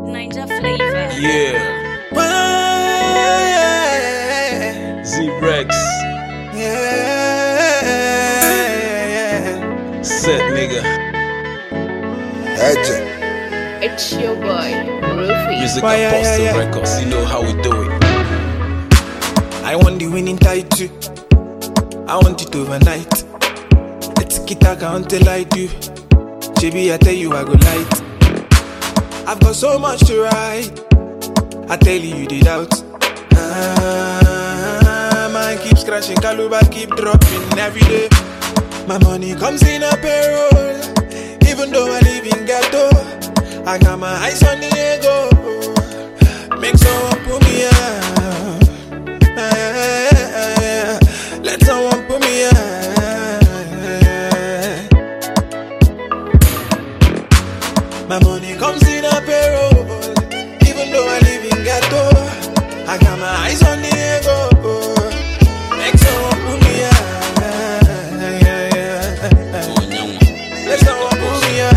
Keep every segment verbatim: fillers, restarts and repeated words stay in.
Ninja flavor. Yeah. Z-Rex. Yeah. Set nigga. Agent. It's your boy, Rufy. Music Why, yeah, Apostle yeah, yeah. Records. You know how we do it. I want the winning title. I want it overnight. Let's get a until I do. J B, I tell you I go light. I've got so much to write. I tell you you did out. Ah, mine keep scratching, Kaluba keep dropping every day. My money comes in a payroll. Even though I live in ghetto, I got my eyes on the ego. Make someone put me out. Ah, let someone put me out. My money comes in a payroll. Even though I live in ghetto, I got my eyes on the ego. Make someone put me out. Let someone put me out.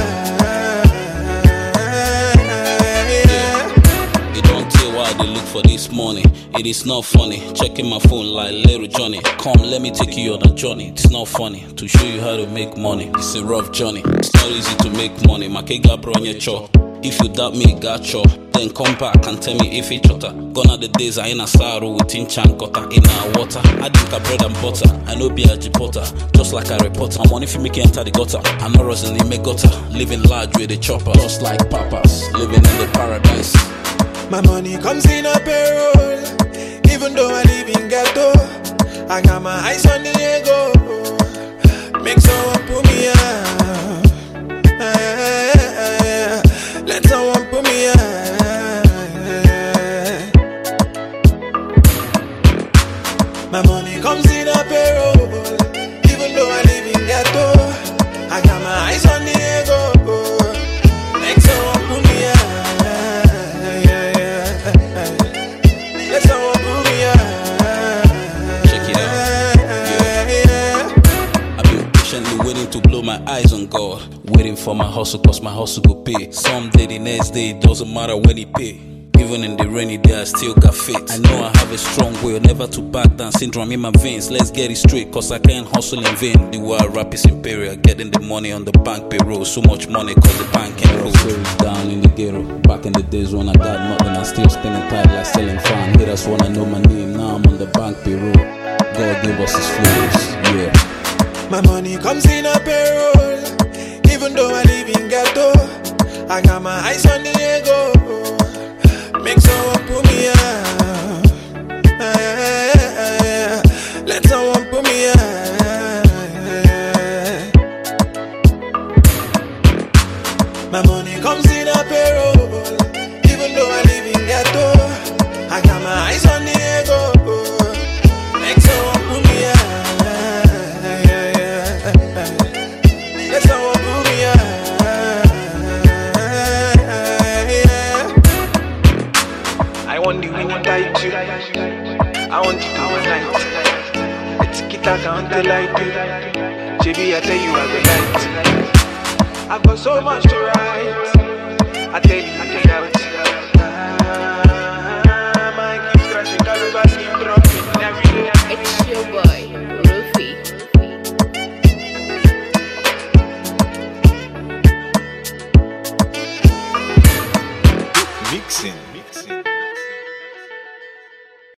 It don't tell why they look for this money. It is not funny. Checking my phone like little Johnny. Come, let me take you on a journey. It's not funny to show you how to make money. It's a rough journey. It's not easy to make money. My kega bro on your chop. If you doubt me, got you. Then come back and tell me if it's chotter. Gone are the days I in a sorrow with chan cutter in our water. I drink a bread and butter. I know be a jipotter, just like a reporter. I'm on if you make it enter the gutter. I'm not rosing in me gutter. Living large with the chopper, just like papas. Living in the paradise. My money comes in a payroll. Even though I live in ghetto, I got my eyes on the ego. Make someone put me out. Ah, let someone put me out. My money comes in a payroll. Even though I live in ghetto, I got my eyes on the ego. Make someone put me out. Let someone put me out. Check it out. Yeah. I've been patiently waiting to blow my eyes on God. Waiting for my hustle, cause my hustle go pay. Someday, the next day, it doesn't matter when he pay. Even in the rainy day, I still got faith. I know I have a strong will, never to back down. Syndrome in my veins, let's get it straight, cause I can't hustle in vain. The way I rap is imperial, getting the money on the bank payroll. So much money, cause the bank can't roll. Down in the ghetto, back in the days when I got nothing, I still spinning tight like selling fan. Haters wanna know my name, now I'm on the bank payroll. God give us his flavors, yeah. My money comes in a payroll. Even though I live in ghetto, I got my eyes on the ego. Make someone put me out. Ah, let someone put me out. My money comes in a payroll. Even though I live in ghetto, I got my eyes on the ego. Make someone put me out. Let someone put me out. I want the winning title. I want it overnight. Let's get a until I do. J B, I tell you I go light. I've got so much to write. I tell you I get out. Ah, mine keep scratching, Kaluba keep dropping every day. It's your boy, Rufy. Mixing, mixing.